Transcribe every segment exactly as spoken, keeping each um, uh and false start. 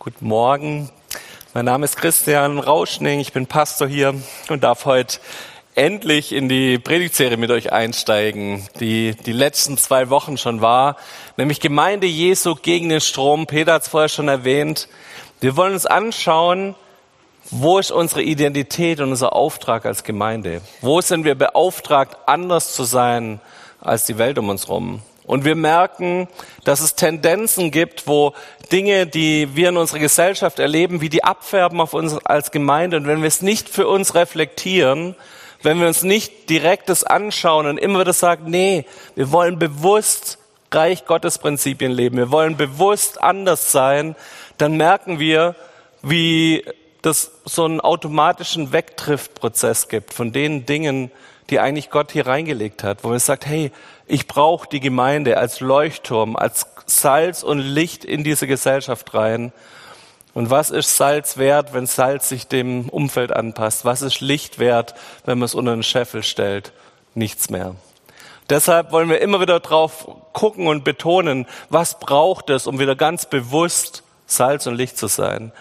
Guten Morgen, mein Name ist Christian Rauschning, ich bin Pastor hier und darf heute endlich in die Predigtserie mit euch einsteigen, die die letzten zwei Wochen schon war, nämlich Gemeinde Jesu gegen den Strom. Peter hat es vorher schon erwähnt. Wir wollen uns anschauen, wo ist unsere Identität und unser Auftrag als Gemeinde? Wo sind wir beauftragt, anders zu sein als die Welt um uns herum? Und wir merken, dass es Tendenzen gibt, wo Dinge, die wir in unserer Gesellschaft erleben, wie die abfärben auf uns als Gemeinde. Und wenn wir es nicht für uns reflektieren, wenn wir uns nicht direkt das anschauen und immer wieder sagen, nee, wir wollen bewusst Reich Gottes Prinzipien leben, wir wollen bewusst anders sein, dann merken wir, wie das so einen automatischen Wegdriftprozess gibt von den Dingen, die eigentlich Gott hier reingelegt hat, wo man sagt, hey, ich brauche die Gemeinde als Leuchtturm, als Salz und Licht in diese Gesellschaft rein. Und was ist Salz wert, wenn Salz sich dem Umfeld anpasst? Was ist Licht wert, wenn man es unter einen Scheffel stellt? Nichts mehr. Deshalb wollen wir immer wieder drauf gucken und betonen, was braucht es, um wieder ganz bewusst Salz und Licht zu sein.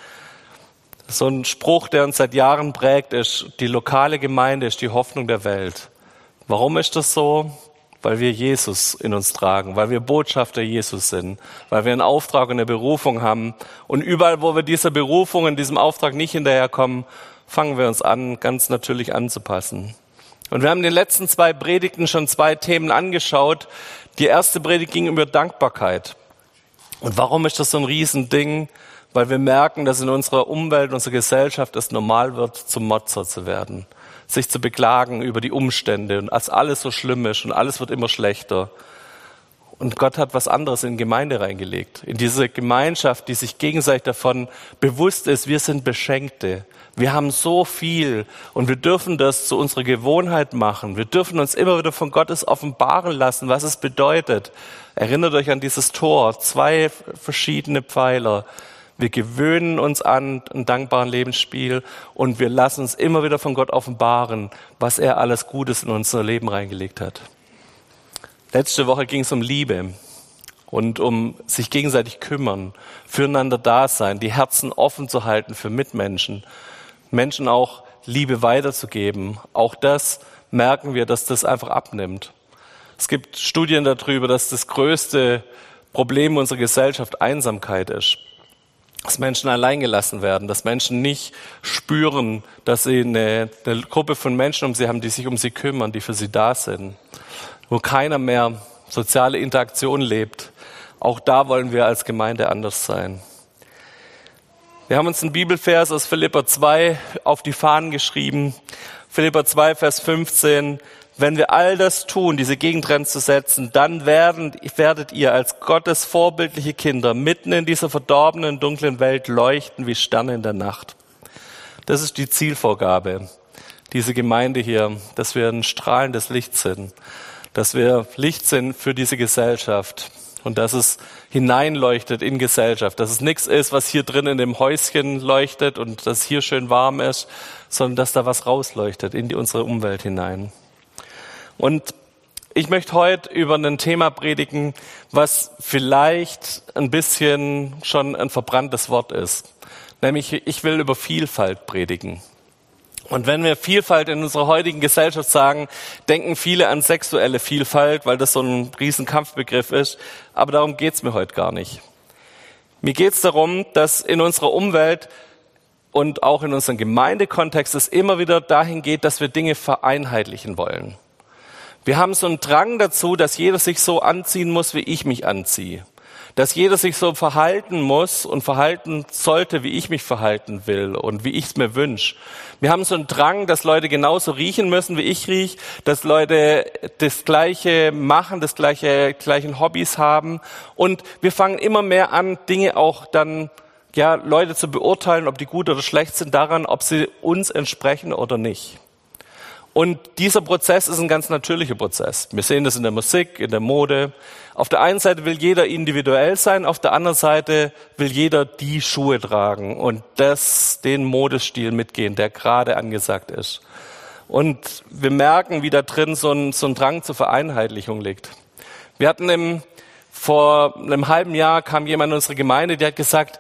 So ein Spruch, der uns seit Jahren prägt, ist, die lokale Gemeinde ist die Hoffnung der Welt. Warum ist das so? Weil wir Jesus in uns tragen, weil wir Botschafter Jesus sind, weil wir einen Auftrag und eine Berufung haben. Und überall, wo wir dieser Berufung und diesem Auftrag nicht hinterherkommen, fangen wir uns an, ganz natürlich anzupassen. Und wir haben in den letzten zwei Predigten schon zwei Themen angeschaut. Die erste Predigt ging über Dankbarkeit. Und warum ist das so ein Riesending? Weil wir merken, dass in unserer Umwelt, unserer Gesellschaft es normal wird, zum Motzer zu werden, sich zu beklagen über die Umstände und als alles so schlimm ist und alles wird immer schlechter. Und Gott hat was anderes in die Gemeinde reingelegt, in diese Gemeinschaft, die sich gegenseitig davon bewusst ist, wir sind Beschenkte. Wir haben so viel und wir dürfen das zu unserer Gewohnheit machen. Wir dürfen uns immer wieder von Gottes offenbaren lassen, was es bedeutet. Erinnert euch an dieses Tor, zwei verschiedene Pfeiler. Wir gewöhnen uns an einen dankbaren Lebensstil und wir lassen uns immer wieder von Gott offenbaren, was er alles Gutes in unser Leben reingelegt hat. Letzte Woche ging es um Liebe und um sich gegenseitig kümmern, füreinander da sein, die Herzen offen zu halten für Mitmenschen, Menschen auch Liebe weiterzugeben. Auch das merken wir, dass das einfach abnimmt. Es gibt Studien darüber, dass das größte Problem unserer Gesellschaft Einsamkeit ist. Dass Menschen allein gelassen werden, dass Menschen nicht spüren, dass sie eine, eine Gruppe von Menschen um sie haben, die sich um sie kümmern, die für sie da sind. Wo keiner mehr soziale Interaktion lebt. Auch da wollen wir als Gemeinde anders sein. Wir haben uns einen Bibelvers aus Philipper zwei auf die Fahnen geschrieben. Philipper zwei, Vers fünfzehn. Wenn wir all das tun, diese Gegentrends zu setzen, dann werden, werdet ihr als Gottes vorbildliche Kinder mitten in dieser verdorbenen, dunklen Welt leuchten wie Sterne in der Nacht. Das ist die Zielvorgabe, diese Gemeinde hier, dass wir ein strahlendes Licht sind, dass wir Licht sind für diese Gesellschaft und dass es hineinleuchtet in Gesellschaft, dass es nichts ist, was hier drin in dem Häuschen leuchtet und dass hier schön warm ist, sondern dass da was rausleuchtet in die, unsere Umwelt hinein. Und ich möchte heute über ein Thema predigen, was vielleicht ein bisschen schon ein verbranntes Wort ist. Nämlich, ich will über Vielfalt predigen. Und wenn wir Vielfalt in unserer heutigen Gesellschaft sagen, denken viele an sexuelle Vielfalt, weil das so ein riesen Kampfbegriff ist. Aber darum geht's mir heute gar nicht. Mir geht's darum, dass in unserer Umwelt und auch in unserem Gemeindekontext es immer wieder dahin geht, dass wir Dinge vereinheitlichen wollen. Wir haben so einen Drang dazu, dass jeder sich so anziehen muss, wie ich mich anziehe. Dass jeder sich so verhalten muss und verhalten sollte, wie ich mich verhalten will und wie ich es mir wünsche. Wir haben so einen Drang, dass Leute genauso riechen müssen, wie ich rieche, dass Leute das Gleiche machen, das gleiche, gleichen Hobbys haben. Und wir fangen immer mehr an, Dinge auch dann, ja, Leute zu beurteilen, ob die gut oder schlecht sind, daran, ob sie uns entsprechen oder nicht. Und dieser Prozess ist ein ganz natürlicher Prozess. Wir sehen das in der Musik, in der Mode. Auf der einen Seite will jeder individuell sein, auf der anderen Seite will jeder die Schuhe tragen und das, den Modestil mitgehen, der gerade angesagt ist. Und wir merken, wie da drin so ein, so ein Drang zur Vereinheitlichung liegt. Wir hatten im, vor einem halben Jahr kam jemand in unsere Gemeinde, der hat gesagt,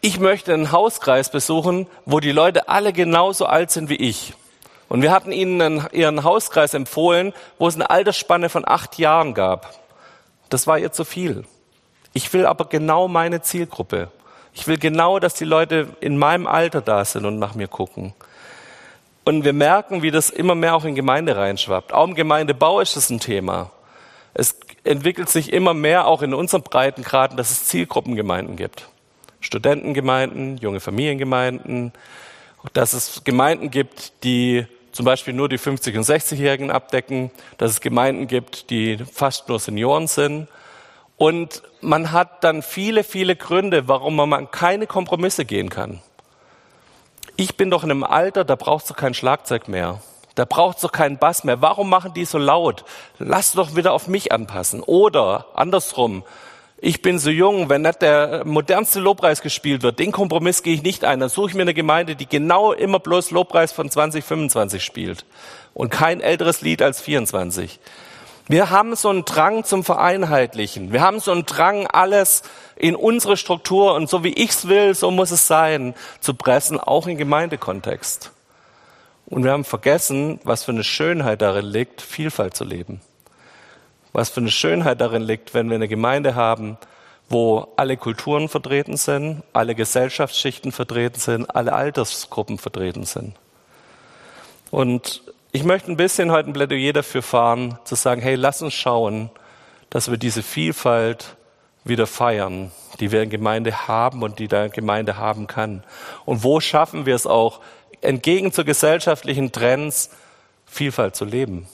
ich möchte einen Hauskreis besuchen, wo die Leute alle genauso alt sind wie ich. Und wir hatten ihnen einen, ihren Hauskreis empfohlen, wo es eine Altersspanne von acht Jahren gab. Das war ihr zu viel. Ich will aber genau meine Zielgruppe. Ich will genau, dass die Leute in meinem Alter da sind und nach mir gucken. Und wir merken, wie das immer mehr auch in Gemeinde reinschwappt. Auch im Gemeindebau ist das ein Thema. Es entwickelt sich immer mehr auch in unseren Breitengraden, dass es Zielgruppengemeinden gibt. Studentengemeinden, junge Familiengemeinden, dass es Gemeinden gibt, die zum Beispiel nur die fünfzig- und sechzigjährigen abdecken, dass es Gemeinden gibt, die fast nur Senioren sind. Und man hat dann viele, viele Gründe, warum man keine Kompromisse gehen kann. Ich bin doch in einem Alter, da brauchst du kein Schlagzeug mehr. Da braucht es doch keinen Bass mehr. Warum machen die so laut? Lass doch wieder auf mich anpassen. Oder andersrum, ich bin so jung, wenn nicht der modernste Lobpreis gespielt wird, den Kompromiss gehe ich nicht ein. Dann suche ich mir eine Gemeinde, die genau immer bloß Lobpreis von zwanzig fünfundzwanzig spielt und kein älteres Lied als vierundzwanzig. Wir haben so einen Drang zum Vereinheitlichen. Wir haben so einen Drang, alles in unsere Struktur und so wie ich's will, so muss es sein, zu pressen, auch im Gemeindekontext. Und wir haben vergessen, was für eine Schönheit darin liegt, Vielfalt zu leben. Was für eine Schönheit darin liegt, wenn wir eine Gemeinde haben, wo alle Kulturen vertreten sind, alle Gesellschaftsschichten vertreten sind, alle Altersgruppen vertreten sind. Und ich möchte ein bisschen heute ein Plädoyer dafür fahren, zu sagen, hey, lass uns schauen, dass wir diese Vielfalt wieder feiern, die wir in Gemeinde haben und die da Gemeinde haben kann. Und wo schaffen wir es auch, entgegen zu gesellschaftlichen Trends, Vielfalt zu leben?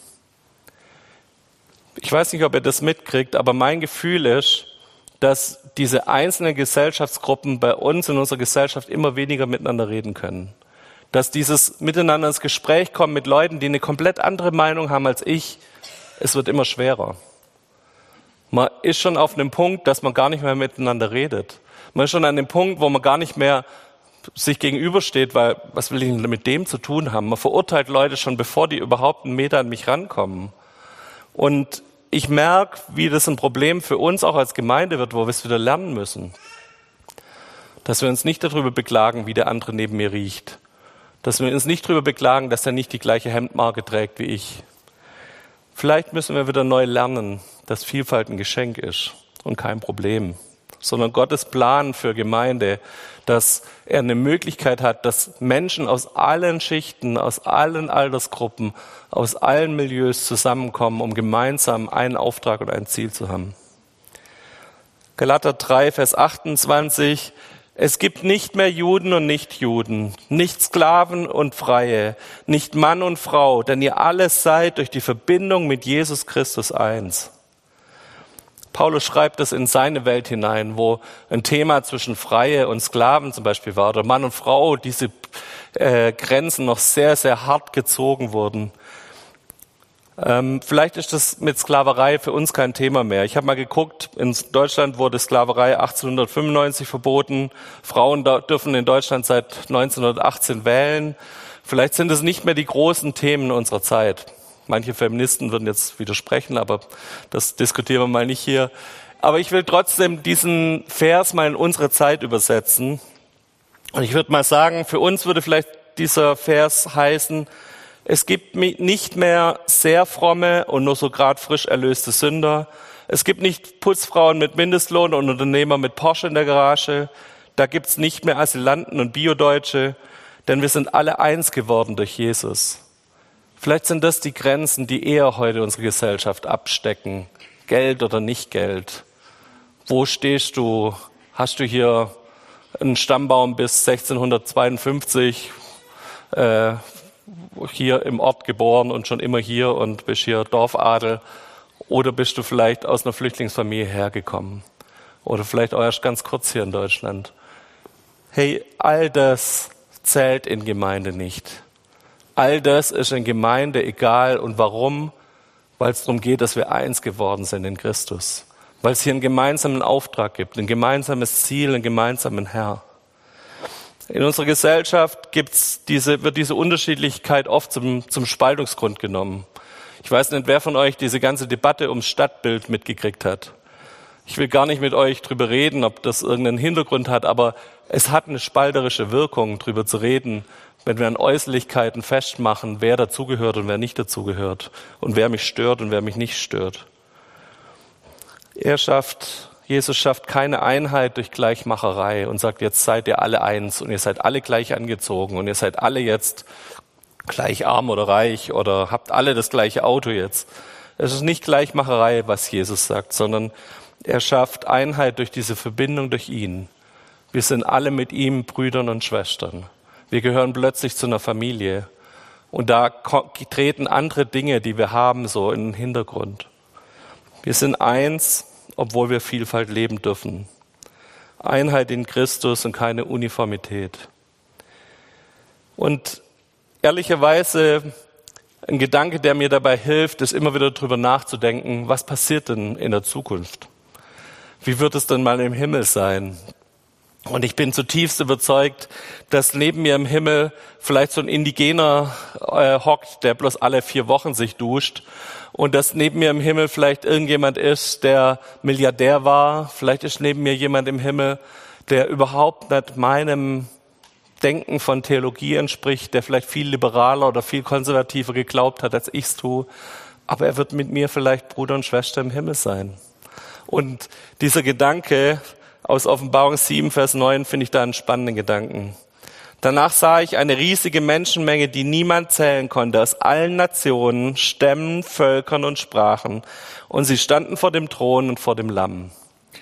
Ich weiß nicht, ob ihr das mitkriegt, aber mein Gefühl ist, dass diese einzelnen Gesellschaftsgruppen bei uns in unserer Gesellschaft immer weniger miteinander reden können. Dass dieses Miteinander ins Gespräch kommen mit Leuten, die eine komplett andere Meinung haben als ich, es wird immer schwerer. Man ist schon auf einem Punkt, dass man gar nicht mehr miteinander redet. Man ist schon an dem Punkt, wo man gar nicht mehr sich gegenübersteht, weil was will ich denn mit dem zu tun haben? Man verurteilt Leute schon, bevor die überhaupt einen Meter an mich rankommen. Und ich merke, wie das ein Problem für uns auch als Gemeinde wird, wo wir es wieder lernen müssen. Dass wir uns nicht darüber beklagen, wie der andere neben mir riecht. Dass wir uns nicht darüber beklagen, dass er nicht die gleiche Hemdmarke trägt wie ich. Vielleicht müssen wir wieder neu lernen, dass Vielfalt ein Geschenk ist und kein Problem. Sondern Gottes Plan für Gemeinde, dass er eine Möglichkeit hat, dass Menschen aus allen Schichten, aus allen Altersgruppen, aus allen Milieus zusammenkommen, um gemeinsam einen Auftrag und ein Ziel zu haben. Galater drei, Vers achtundzwanzig. Es gibt nicht mehr Juden und Nichtjuden, nicht Sklaven und Freie, nicht Mann und Frau, denn ihr alle seid durch die Verbindung mit Jesus Christus eins. Paulus schreibt das in seine Welt hinein, wo ein Thema zwischen Freie und Sklaven zum Beispiel war, oder Mann und Frau, diese äh, Grenzen noch sehr, sehr hart gezogen wurden. Ähm, vielleicht ist das mit Sklaverei für uns kein Thema mehr. Ich habe mal geguckt, in Deutschland wurde Sklaverei achtzehnhundertfünfundneunzig verboten. Frauen dürfen in Deutschland seit neunzehnhundertachtzehn wählen. Vielleicht sind es nicht mehr die großen Themen unserer Zeit. Manche Feministen würden jetzt widersprechen, aber das diskutieren wir mal nicht hier. Aber ich will trotzdem diesen Vers mal in unsere Zeit übersetzen. Und ich würde mal sagen, für uns würde vielleicht dieser Vers heißen, es gibt nicht mehr sehr fromme und nur so gerade frisch erlöste Sünder. Es gibt nicht Putzfrauen mit Mindestlohn und Unternehmer mit Porsche in der Garage. Da gibt's nicht mehr Asylanten und Biodeutsche, denn wir sind alle eins geworden durch Jesus. Vielleicht sind das die Grenzen, die eher heute unsere Gesellschaft abstecken. Geld oder nicht Geld. Wo stehst du? Hast du hier einen Stammbaum bis sechzehnhundertzweiundfünfzig, äh, hier im Ort geboren und schon immer hier und bist hier Dorfadel? Oder bist du vielleicht aus einer Flüchtlingsfamilie hergekommen? Oder vielleicht auch erst ganz kurz hier in Deutschland? Hey, all das zählt in Gemeinde nicht. All das ist in Gemeinde egal. Und warum? Weil es darum geht, dass wir eins geworden sind in Christus. Weil es hier einen gemeinsamen Auftrag gibt, ein gemeinsames Ziel, einen gemeinsamen Herr. In unserer Gesellschaft gibt's diese, wird diese Unterschiedlichkeit oft zum, zum Spaltungsgrund genommen. Ich weiß nicht, wer von euch diese ganze Debatte ums Stadtbild mitgekriegt hat. Ich will gar nicht mit euch drüber reden, ob das irgendeinen Hintergrund hat, aber Es hat eine spalterische Wirkung, darüber zu reden, wenn wir an Äußerlichkeiten festmachen, wer dazugehört und wer nicht dazugehört und wer mich stört und wer mich nicht stört. Er schafft, Jesus schafft keine Einheit durch Gleichmacherei und sagt, jetzt seid ihr alle eins und ihr seid alle gleich angezogen und ihr seid alle jetzt gleich arm oder reich oder habt alle das gleiche Auto jetzt. Es ist nicht Gleichmacherei, was Jesus sagt, sondern er schafft Einheit durch diese Verbindung durch ihn. Wir sind alle mit ihm Brüdern und Schwestern. Wir gehören plötzlich zu einer Familie. Und da treten andere Dinge, die wir haben, so in den Hintergrund. Wir sind eins, obwohl wir Vielfalt leben dürfen. Einheit in Christus und keine Uniformität. Und ehrlicherweise, ein Gedanke, der mir dabei hilft, ist immer wieder darüber nachzudenken, was passiert denn in der Zukunft? Wie wird es denn mal im Himmel sein? Und ich bin zutiefst überzeugt, dass neben mir im Himmel vielleicht so ein Indigener äh, hockt, der bloß alle vier Wochen sich duscht. Und dass neben mir im Himmel vielleicht irgendjemand ist, der Milliardär war. Vielleicht ist neben mir jemand im Himmel, der überhaupt nicht meinem Denken von Theologie entspricht, der vielleicht viel liberaler oder viel konservativer geglaubt hat, als ich es tue. Aber er wird mit mir vielleicht Bruder und Schwester im Himmel sein. Und dieser Gedanke aus Offenbarung sieben, Vers neun, finde ich da einen spannenden Gedanken. Danach sah ich eine riesige Menschenmenge, die niemand zählen konnte, aus allen Nationen, Stämmen, Völkern und Sprachen. Und sie standen vor dem Thron und vor dem Lamm.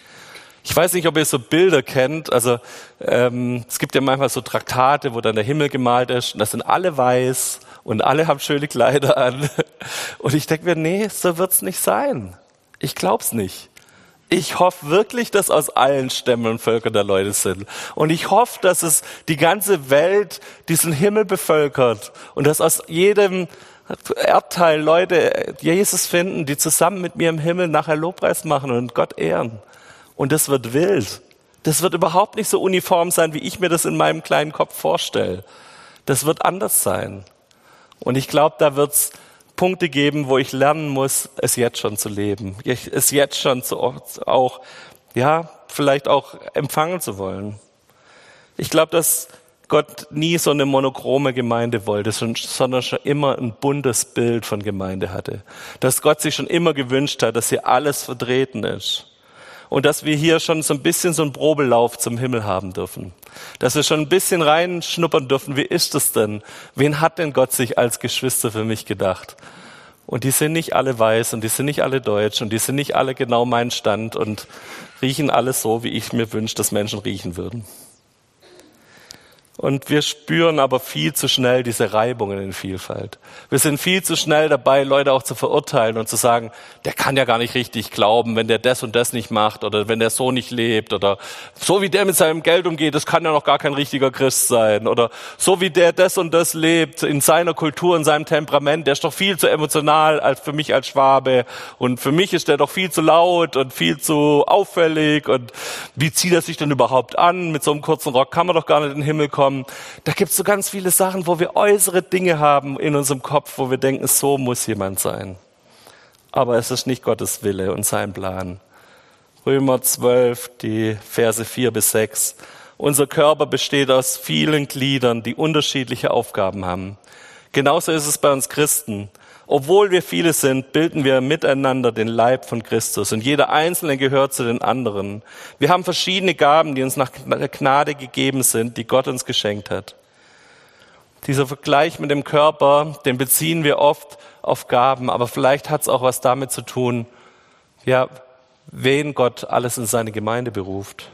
Ich weiß nicht, ob ihr so Bilder kennt. Also ähm, es gibt ja manchmal so Traktate, wo dann der Himmel gemalt ist. Und das sind alle weiß und alle haben schöne Kleider an. Und ich denke mir, nee, so wird's nicht sein. Ich glaub's nicht. Ich hoffe wirklich, dass aus allen Stämmen und Völkern da Leute sind. Und ich hoffe, dass es die ganze Welt diesen Himmel bevölkert. Und dass aus jedem Erdteil Leute Jesus finden, die zusammen mit mir im Himmel nachher Lobpreis machen und Gott ehren. Und das wird wild. Das wird überhaupt nicht so uniform sein, wie ich mir das in meinem kleinen Kopf vorstelle. Das wird anders sein. Und ich glaube, da wird's Punkte geben, wo ich lernen muss, es jetzt schon zu leben. Es jetzt schon zu, auch, ja, vielleicht auch empfangen zu wollen. Ich glaube, dass Gott nie so eine monochrome Gemeinde wollte, sondern schon immer ein buntes Bild von Gemeinde hatte. Dass Gott sich schon immer gewünscht hat, dass hier alles vertreten ist. Und dass wir hier schon so ein bisschen so einen Probelauf zum Himmel haben dürfen. Dass wir schon ein bisschen reinschnuppern dürfen, wie ist es denn? Wen hat denn Gott sich als Geschwister für mich gedacht? Und die sind nicht alle weiß und die sind nicht alle deutsch und die sind nicht alle genau mein Stand und riechen alles so, wie ich mir wünsche, dass Menschen riechen würden. Und wir spüren aber viel zu schnell diese Reibungen in Vielfalt. Wir sind viel zu schnell dabei, Leute auch zu verurteilen und zu sagen, der kann ja gar nicht richtig glauben, wenn der das und das nicht macht oder wenn der so nicht lebt oder so wie der mit seinem Geld umgeht, das kann ja noch gar kein richtiger Christ sein oder so wie der das und das lebt in seiner Kultur, in seinem Temperament, der ist doch viel zu emotional als für mich als Schwabe und für mich ist der doch viel zu laut und viel zu auffällig und wie zieht er sich denn überhaupt an? Mit so einem kurzen Rock kann man doch gar nicht in den Himmel kommen. Da gibt es so ganz viele Sachen, wo wir äußere Dinge haben in unserem Kopf, wo wir denken, so muss jemand sein. Aber es ist nicht Gottes Wille und sein Plan. Römer zwölf, die Verse vier bis sechs. Unser Körper besteht aus vielen Gliedern, die unterschiedliche Aufgaben haben. Genauso ist es bei uns Christen. Obwohl wir viele sind, bilden wir miteinander den Leib von Christus und jeder Einzelne gehört zu den anderen. Wir haben verschiedene Gaben, die uns nach der Gnade gegeben sind, die Gott uns geschenkt hat. Dieser Vergleich mit dem Körper, den beziehen wir oft auf Gaben, aber vielleicht hat es auch was damit zu tun, ja, wen Gott alles in seine Gemeinde beruft.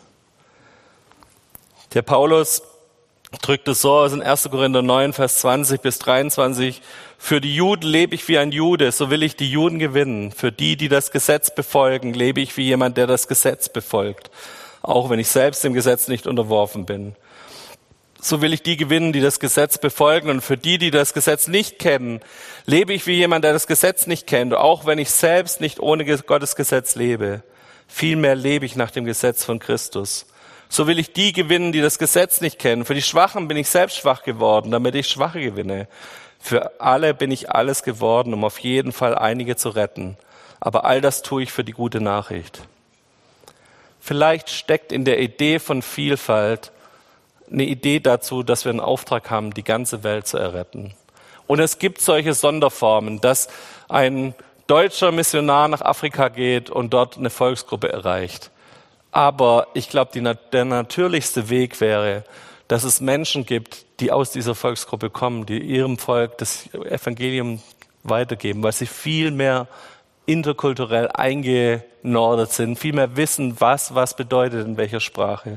Der Paulus drückt es so aus in erster Korinther neun, Vers zwanzig bis dreiundzwanzig. Für die Juden lebe ich wie ein Jude, so will ich die Juden gewinnen. Für die, die das Gesetz befolgen, lebe ich wie jemand, der das Gesetz befolgt. Auch wenn ich selbst dem Gesetz nicht unterworfen bin. So will ich die gewinnen, die das Gesetz befolgen. Und für die, die das Gesetz nicht kennen, lebe ich wie jemand, der das Gesetz nicht kennt. Auch wenn ich selbst nicht ohne Gottes Gesetz lebe. Vielmehr lebe ich nach dem Gesetz von Christus. So will ich die gewinnen, die das Gesetz nicht kennen. Für die Schwachen bin ich selbst schwach geworden, damit ich Schwache gewinne. Für alle bin ich alles geworden, um auf jeden Fall einige zu retten. Aber all das tue ich für die gute Nachricht. Vielleicht steckt in der Idee von Vielfalt eine Idee dazu, dass wir einen Auftrag haben, die ganze Welt zu erretten. Und es gibt solche Sonderformen, dass ein deutscher Missionar nach Afrika geht und dort eine Volksgruppe erreicht. Aber ich glaube, die, der natürlichste Weg wäre, dass es Menschen gibt, die aus dieser Volksgruppe kommen, die ihrem Volk das Evangelium weitergeben, weil sie viel mehr interkulturell eingenordet sind, viel mehr wissen, was was bedeutet in welcher Sprache.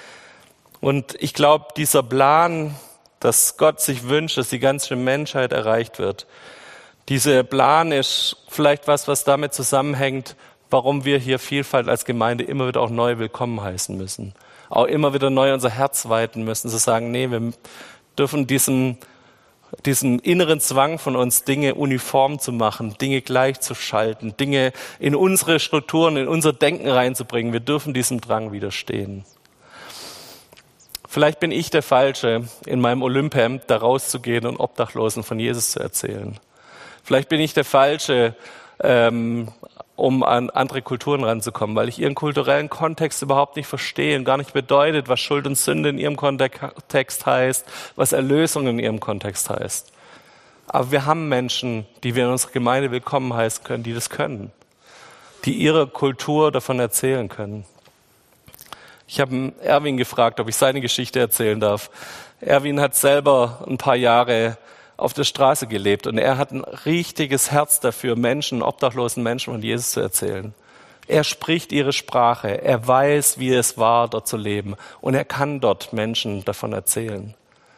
Und ich glaube, dieser Plan, dass Gott sich wünscht, dass die ganze Menschheit erreicht wird, dieser Plan ist vielleicht was, was damit zusammenhängt, warum wir hier Vielfalt als Gemeinde immer wieder auch neu willkommen heißen müssen. Auch immer wieder neu unser Herz weiten müssen, zu sagen, nee, wir dürfen diesen, diesen inneren Zwang von uns, Dinge uniform zu machen, Dinge gleichzuschalten, Dinge in unsere Strukturen, in unser Denken reinzubringen. Wir dürfen diesem Drang widerstehen. Vielleicht bin ich der Falsche, in meinem Olymphemd da rauszugehen und Obdachlosen von Jesus zu erzählen. Vielleicht bin ich der Falsche, ähm, um an andere Kulturen ranzukommen, weil ich ihren kulturellen Kontext überhaupt nicht verstehe und gar nicht bedeutet, was Schuld und Sünde in ihrem Kontext heißt, was Erlösung in ihrem Kontext heißt. Aber wir haben Menschen, die wir in unserer Gemeinde willkommen heißen können, die das können, die ihre Kultur davon erzählen können. Ich habe Erwin gefragt, ob ich seine Geschichte erzählen darf. Erwin hat selber ein paar Jahre auf der Straße gelebt und er hat ein richtiges Herz dafür, Menschen, obdachlosen Menschen von Jesus zu erzählen. Er spricht ihre Sprache, er weiß, wie es war, dort zu leben und er kann dort Menschen davon erzählen.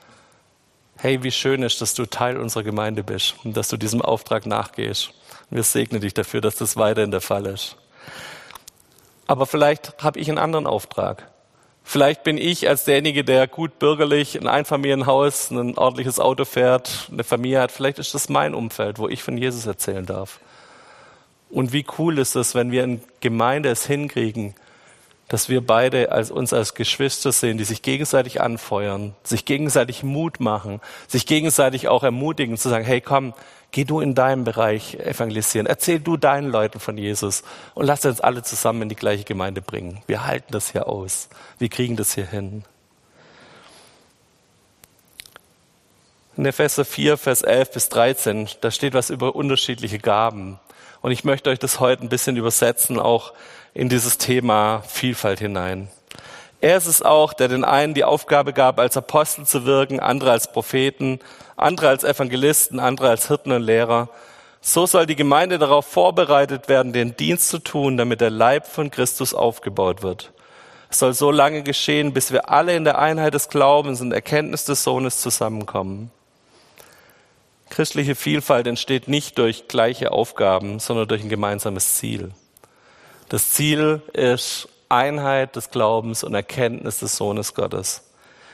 Hey, wie schön ist, dass du Teil unserer Gemeinde bist und dass du diesem Auftrag nachgehst. Und wir segnen dich dafür, dass das weiterhin der Fall ist. Aber vielleicht habe ich einen anderen Auftrag. Vielleicht bin ich als derjenige, der gut bürgerlich ein Einfamilienhaus, ein ordentliches Auto fährt, eine Familie hat, vielleicht ist das mein Umfeld, wo ich von Jesus erzählen darf. Und wie cool ist es, wenn wir in Gemeinde es hinkriegen, dass wir beide als uns als Geschwister sehen, die sich gegenseitig anfeuern, sich gegenseitig Mut machen, sich gegenseitig auch ermutigen, zu sagen, hey komm, geh du in deinem Bereich evangelisieren, erzähl du deinen Leuten von Jesus und lass uns alle zusammen in die gleiche Gemeinde bringen. Wir halten das hier aus, wir kriegen das hier hin. In Epheser vier, Vers elf bis dreizehn, da steht was über unterschiedliche Gaben. Und ich möchte euch das heute ein bisschen übersetzen, auch in dieses Thema Vielfalt hinein. Er ist es auch, der den einen die Aufgabe gab, als Apostel zu wirken, andere als Propheten, andere als Evangelisten, andere als Hirten und Lehrer. So soll die Gemeinde darauf vorbereitet werden, den Dienst zu tun, damit der Leib von Christus aufgebaut wird. Es soll so lange geschehen, bis wir alle in der Einheit des Glaubens und Erkenntnis des Sohnes zusammenkommen. Christliche Vielfalt entsteht nicht durch gleiche Aufgaben, sondern durch ein gemeinsames Ziel. Das Ziel ist Einheit des Glaubens und Erkenntnis des Sohnes Gottes.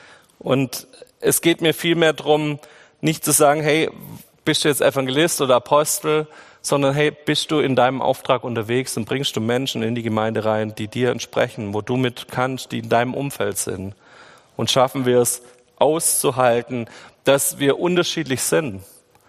Und es geht mir vielmehr darum, nicht zu sagen, hey, bist du jetzt Evangelist oder Apostel, sondern hey, bist du in deinem Auftrag unterwegs und bringst du Menschen in die Gemeinde rein, die dir entsprechen, wo du mit kannst, die in deinem Umfeld sind. Und schaffen wir es auszuhalten, dass wir unterschiedlich sind.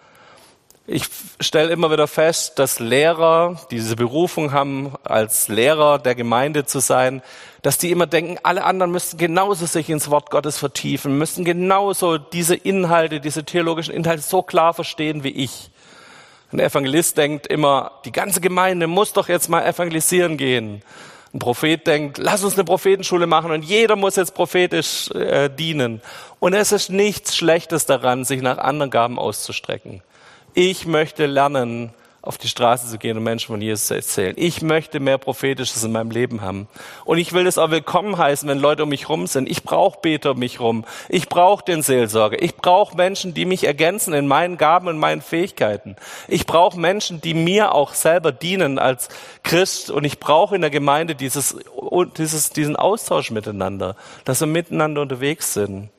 Ich stelle immer wieder fest, dass Lehrer, die diese Berufung haben, als Lehrer der Gemeinde zu sein, dass die immer denken, alle anderen müssten genauso sich ins Wort Gottes vertiefen, müssen genauso diese Inhalte, diese theologischen Inhalte so klar verstehen wie ich. Ein Evangelist denkt immer, die ganze Gemeinde muss doch jetzt mal evangelisieren gehen. Ein Prophet denkt, lass uns eine Prophetenschule machen und jeder muss jetzt prophetisch äh, dienen. Und es ist nichts Schlechtes daran, sich nach anderen Gaben auszustrecken. Ich möchte lernen, auf die Straße zu gehen und Menschen von Jesus zu erzählen. Ich möchte mehr Prophetisches in meinem Leben haben. Und ich will das auch willkommen heißen, wenn Leute um mich rum sind. Ich brauche Beter um mich rum. Ich brauche den Seelsorger. Ich brauche Menschen, die mich ergänzen in meinen Gaben und meinen Fähigkeiten. Ich brauche Menschen, die mir auch selber dienen als Christ. Und ich brauche in der Gemeinde dieses, dieses, diesen Austausch miteinander, dass wir miteinander unterwegs sind.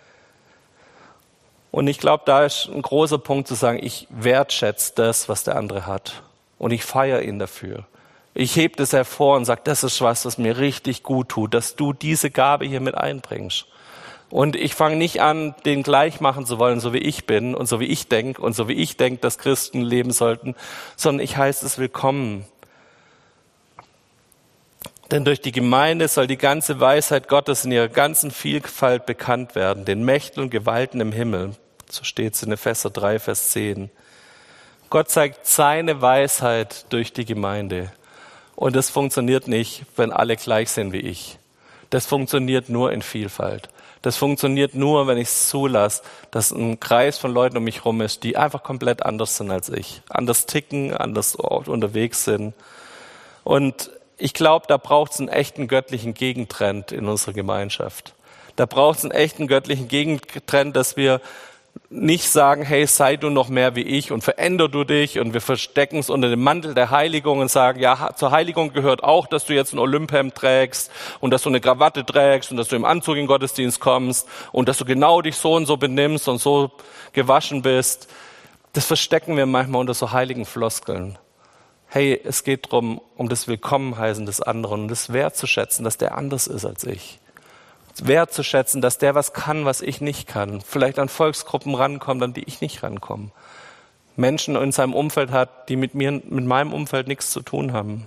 Und ich glaube, da ist ein großer Punkt zu sagen, ich wertschätze das, was der andere hat. Und ich feiere ihn dafür. Ich hebe das hervor und sage, das ist was, was mir richtig gut tut, dass du diese Gabe hier mit einbringst. Und ich fange nicht an, den gleich machen zu wollen, so wie ich bin und so wie ich denke und so wie ich denke, dass Christen leben sollten, sondern ich heiße es willkommen. Denn durch die Gemeinde soll die ganze Weisheit Gottes in ihrer ganzen Vielfalt bekannt werden, den Mächten und Gewalten im Himmel. So steht es in Epheser drei, Vers zehn. Gott zeigt seine Weisheit durch die Gemeinde. Und das funktioniert nicht, wenn alle gleich sind wie ich. Das funktioniert nur in Vielfalt. Das funktioniert nur, wenn ich es zulasse, dass ein Kreis von Leuten um mich herum ist, die einfach komplett anders sind als ich. Anders ticken, anders unterwegs sind. Und ich glaube, da braucht es einen echten göttlichen Gegentrend in unserer Gemeinschaft. Da braucht es einen echten göttlichen Gegentrend, dass wir nicht sagen, hey, sei du noch mehr wie ich und veränder du dich, und wir verstecken es unter dem Mantel der Heiligung und sagen, ja, zur Heiligung gehört auch, dass du jetzt ein Olymphemd trägst und dass du eine Krawatte trägst und dass du im Anzug in den Gottesdienst kommst und dass du genau dich so und so benimmst und so gewaschen bist. Das verstecken wir manchmal unter so heiligen Floskeln. Hey, es geht darum, um das Willkommenheißen des anderen und das wertzuschätzen, dass der anders ist als ich. Wertzuschätzen, dass der was kann, was ich nicht kann. Vielleicht an Volksgruppen rankommt, an die ich nicht rankomme. Menschen in seinem Umfeld hat, die mit mir, mit meinem Umfeld nichts zu tun haben.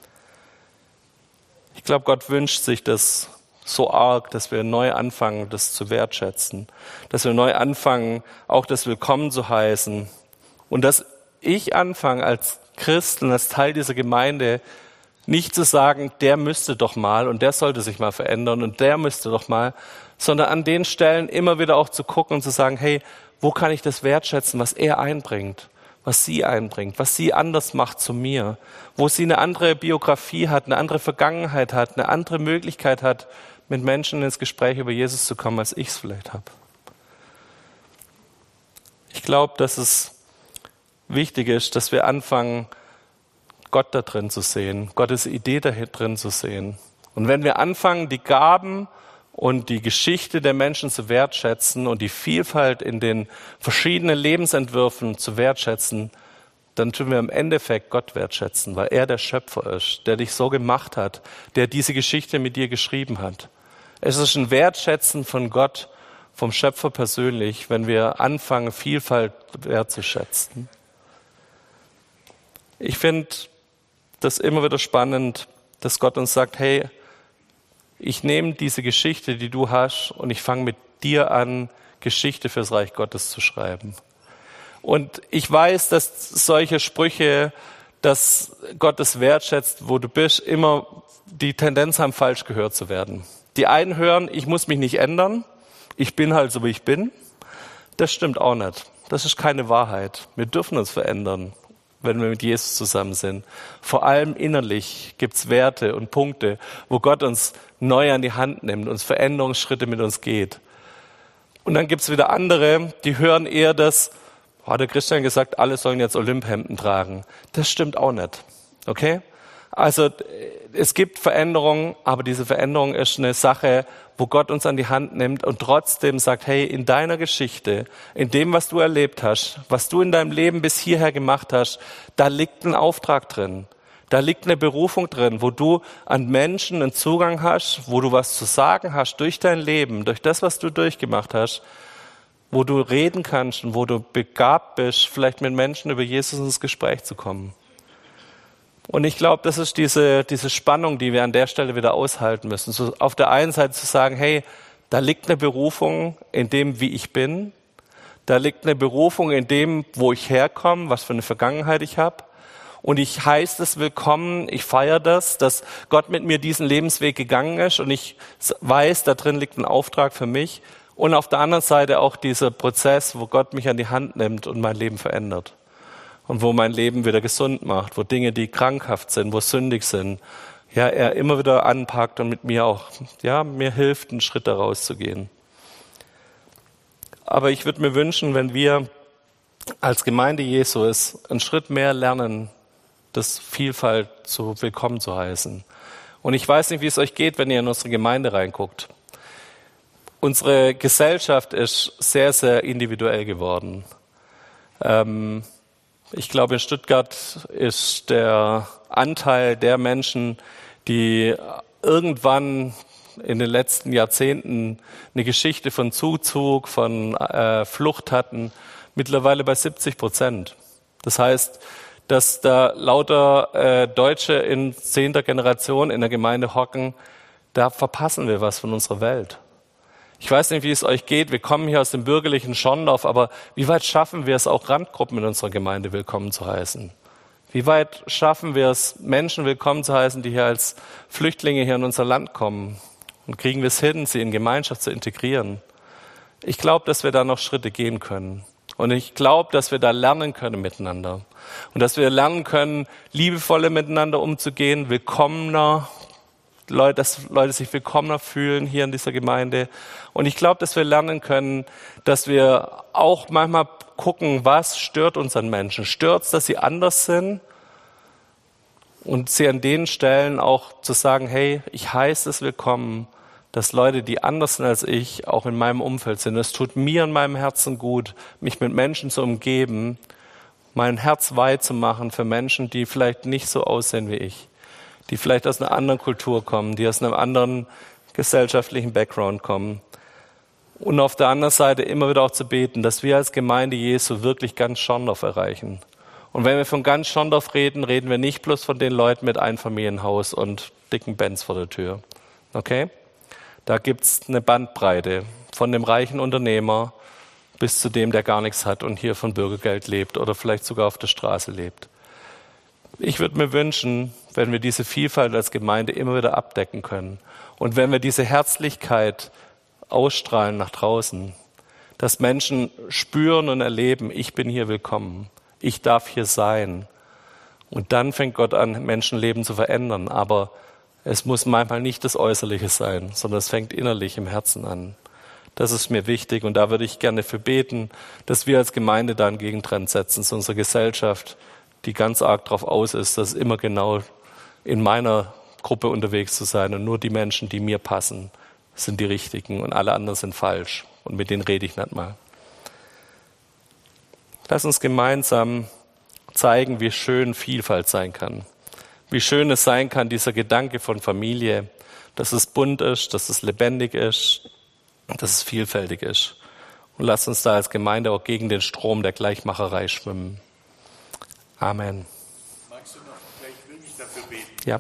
Ich glaube, Gott wünscht sich das so arg, dass wir neu anfangen, das zu wertschätzen. Dass wir neu anfangen, auch das Willkommen zu heißen. Und dass ich anfange, als Christ und als Teil dieser Gemeinde, nicht zu sagen, der müsste doch mal und der sollte sich mal verändern und der müsste doch mal, sondern an den Stellen immer wieder auch zu gucken und zu sagen, hey, wo kann ich das wertschätzen, was er einbringt, was sie einbringt, was sie anders macht zu mir, wo sie eine andere Biografie hat, eine andere Vergangenheit hat, eine andere Möglichkeit hat, mit Menschen ins Gespräch über Jesus zu kommen, als ich es vielleicht habe. Ich glaube, dass es wichtig ist, dass wir anfangen, Gott da drin zu sehen, Gottes Idee da drin zu sehen. Und wenn wir anfangen, die Gaben und die Geschichte der Menschen zu wertschätzen und die Vielfalt in den verschiedenen Lebensentwürfen zu wertschätzen, dann tun wir im Endeffekt Gott wertschätzen, weil er der Schöpfer ist, der dich so gemacht hat, der diese Geschichte mit dir geschrieben hat. Es ist ein Wertschätzen von Gott, vom Schöpfer persönlich, wenn wir anfangen, Vielfalt wertzuschätzen. Ich finde das ist immer wieder spannend, dass Gott uns sagt, hey, ich nehme diese Geschichte, die du hast, und ich fange mit dir an, Geschichte fürs Reich Gottes zu schreiben. Und ich weiß, dass solche Sprüche, dass Gott es wertschätzt, wo du bist, immer die Tendenz haben, falsch gehört zu werden. Die einen hören, ich muss mich nicht ändern, ich bin halt so, wie ich bin. Das stimmt auch nicht. Das ist keine Wahrheit. Wir dürfen uns verändern, wenn wir mit Jesus zusammen sind. Vor allem innerlich gibt es Werte und Punkte, wo Gott uns neu an die Hand nimmt, uns Veränderungsschritte mit uns geht. Und dann gibt es wieder andere, die hören eher das, hat der Christian gesagt, alle sollen jetzt Olymphemden tragen. Das stimmt auch nicht. Okay? Also es gibt Veränderungen, aber diese Veränderung ist eine Sache, wo Gott uns an die Hand nimmt und trotzdem sagt, hey, in deiner Geschichte, in dem, was du erlebt hast, was du in deinem Leben bis hierher gemacht hast, da liegt ein Auftrag drin. Da liegt eine Berufung drin, wo du an Menschen einen Zugang hast, wo du was zu sagen hast durch dein Leben, durch das, was du durchgemacht hast, wo du reden kannst und wo du begabt bist, vielleicht mit Menschen über Jesus ins Gespräch zu kommen. Und ich glaube, das ist diese, diese Spannung, die wir an der Stelle wieder aushalten müssen. So auf der einen Seite zu sagen, hey, da liegt eine Berufung in dem, wie ich bin. Da liegt eine Berufung in dem, wo ich herkomme, was für eine Vergangenheit ich habe. Und ich heiße es willkommen, ich feiere das, dass Gott mit mir diesen Lebensweg gegangen ist und ich weiß, da drin liegt ein Auftrag für mich. Und auf der anderen Seite auch dieser Prozess, wo Gott mich an die Hand nimmt und mein Leben verändert. Und wo mein Leben wieder gesund macht, wo Dinge, die krankhaft sind, wo sündig sind, ja, er immer wieder anpackt und mit mir auch, ja, mir hilft, einen Schritt daraus zu gehen. Aber ich würde mir wünschen, wenn wir als Gemeinde Jesu einen Schritt mehr lernen, das Vielfalt zu willkommen zu heißen. Und ich weiß nicht, wie es euch geht, wenn ihr in unsere Gemeinde reinguckt. Unsere Gesellschaft ist sehr, sehr individuell geworden. Ähm, Ich glaube, in Stuttgart ist der Anteil der Menschen, die irgendwann in den letzten Jahrzehnten eine Geschichte von Zuzug, von äh, Flucht hatten, mittlerweile bei siebzig Prozent. Das heißt, dass da lauter äh, Deutsche in zehnter Generation in der Gemeinde hocken, da verpassen wir was von unserer Welt. Ich weiß nicht, wie es euch geht. Wir kommen hier aus dem bürgerlichen Schorndorf, aber wie weit schaffen wir es, auch Randgruppen in unserer Gemeinde willkommen zu heißen? Wie weit schaffen wir es, Menschen willkommen zu heißen, die hier als Flüchtlinge hier in unser Land kommen? Und kriegen wir es hin, sie in Gemeinschaft zu integrieren? Ich glaube, dass wir da noch Schritte gehen können. Und ich glaube, dass wir da lernen können miteinander. Und dass wir lernen können, liebevoller miteinander umzugehen, willkommener, Leute, dass Leute sich willkommener fühlen hier in dieser Gemeinde. Und ich glaube, dass wir lernen können, dass wir auch manchmal gucken, was stört uns an Menschen. Stört es, dass sie anders sind? Und sie an den Stellen auch zu sagen, hey, ich heiße es willkommen, dass Leute, die anders sind als ich, auch in meinem Umfeld sind. Es tut mir in meinem Herzen gut, mich mit Menschen zu umgeben, mein Herz weit zu machen für Menschen, die vielleicht nicht so aussehen wie ich, die vielleicht aus einer anderen Kultur kommen, die aus einem anderen gesellschaftlichen Background kommen. Und auf der anderen Seite immer wieder auch zu beten, dass wir als Gemeinde Jesu wirklich ganz Schorndorf erreichen. Und wenn wir von ganz Schorndorf reden, reden wir nicht bloß von den Leuten mit Einfamilienhaus und dicken Benz vor der Tür. Okay? Da gibt's eine Bandbreite von dem reichen Unternehmer bis zu dem, der gar nichts hat und hier von Bürgergeld lebt oder vielleicht sogar auf der Straße lebt. Ich würde mir wünschen, wenn wir diese Vielfalt als Gemeinde immer wieder abdecken können und wenn wir diese Herzlichkeit ausstrahlen nach draußen, dass Menschen spüren und erleben, ich bin hier willkommen, ich darf hier sein. Und dann fängt Gott an, Menschenleben zu verändern, aber es muss manchmal nicht das Äußerliche sein, sondern es fängt innerlich im Herzen an. Das ist mir wichtig und da würde ich gerne für beten, dass wir als Gemeinde da einen Gegentrend setzen zu unserer Gesellschaft, die ganz arg darauf aus ist, dass immer genau in meiner Gruppe unterwegs zu sein und nur die Menschen, die mir passen, sind die richtigen und alle anderen sind falsch und mit denen rede ich nicht mal. Lass uns gemeinsam zeigen, wie schön Vielfalt sein kann. Wie schön es sein kann, dieser Gedanke von Familie, dass es bunt ist, dass es lebendig ist, dass es vielfältig ist. Und lasst uns da als Gemeinde auch gegen den Strom der Gleichmacherei schwimmen. Amen. Magst du noch, ich will mich dafür beten. Ja.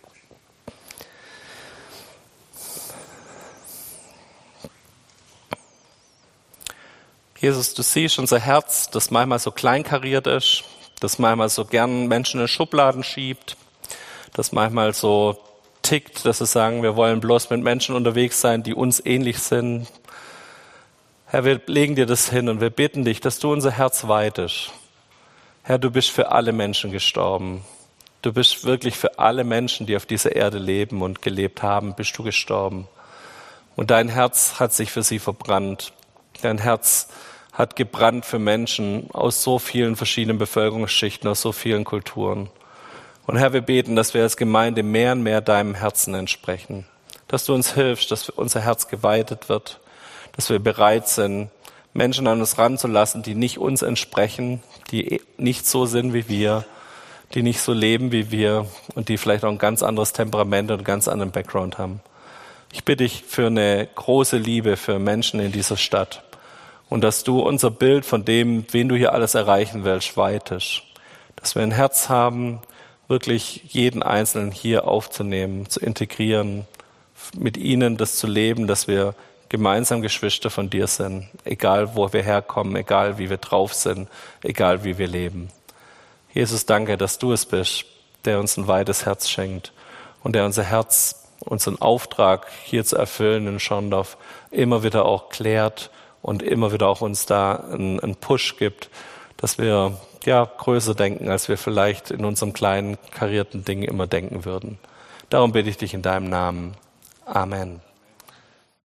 Jesus, du siehst unser Herz, das manchmal so kleinkariert ist, das manchmal so gern Menschen in Schubladen schiebt, das manchmal so tickt, dass wir sagen, wir wollen bloß mit Menschen unterwegs sein, die uns ähnlich sind. Herr, wir legen dir das hin und wir bitten dich, dass du unser Herz weitest. Herr, du bist für alle Menschen gestorben. Du bist wirklich für alle Menschen, die auf dieser Erde leben und gelebt haben, bist du gestorben. Und dein Herz hat sich für sie verbrannt. Dein Herz hat gebrannt für Menschen aus so vielen verschiedenen Bevölkerungsschichten, aus so vielen Kulturen. Und Herr, wir beten, dass wir als Gemeinde mehr und mehr deinem Herzen entsprechen. Dass du uns hilfst, dass unser Herz geweitet wird, dass wir bereit sind, Menschen an uns ranzulassen, die nicht uns entsprechen, die nicht so sind wie wir, die nicht so leben wie wir und die vielleicht auch ein ganz anderes Temperament und einen ganz anderen Background haben. Ich bitte dich für eine große Liebe für Menschen in dieser Stadt und dass du unser Bild von dem, wen du hier alles erreichen willst, weitest. Dass wir ein Herz haben, wirklich jeden Einzelnen hier aufzunehmen, zu integrieren, mit ihnen das zu leben, dass wir gemeinsam Geschwister von dir sind, egal wo wir herkommen, egal wie wir drauf sind, egal wie wir leben. Jesus, danke, dass du es bist, der uns ein weites Herz schenkt und der unser Herz, unseren Auftrag hier zu erfüllen in Schorndorf immer wieder auch klärt und immer wieder auch uns da einen, einen Push gibt, dass wir ja größer denken, als wir vielleicht in unserem kleinen karierten Ding immer denken würden. Darum bitte ich dich in deinem Namen. Amen.